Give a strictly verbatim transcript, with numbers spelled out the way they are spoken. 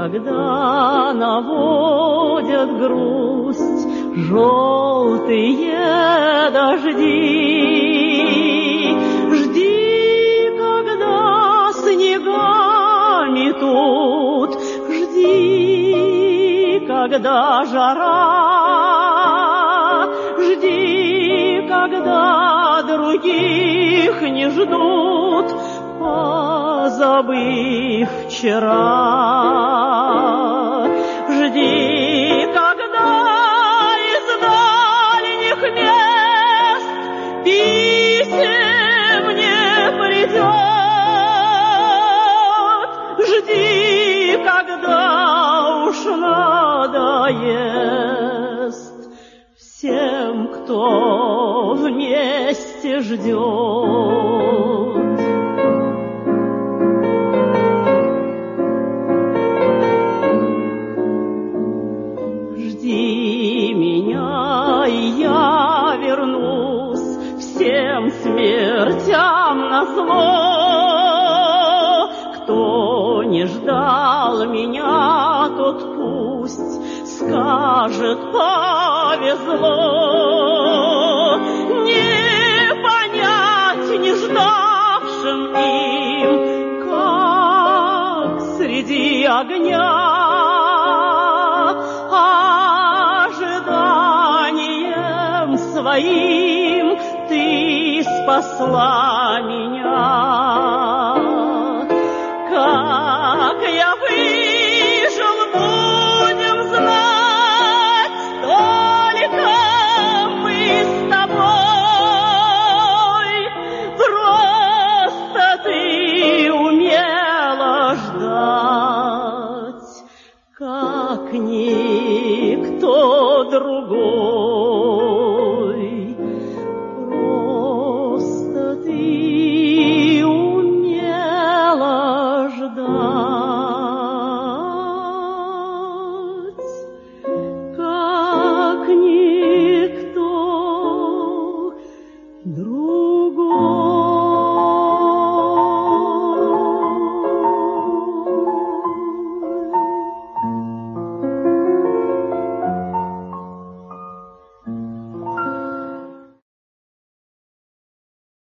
когда наводят грусть желтые дожди. Жди, когда снега метут, жди, когда жара, жди, когда других не ждут, позабыв вчера. Жди, когда из дальних мест писем не придет. Жди, когда уж надоест всем, кто вместе ждет. Жди меня, и я вернусь всем смертям назло. Кто не ждал меня, тот пусть скажет: повезло. Не понять не ждавшим им, как среди огня ожиданием своим ты спасла меня.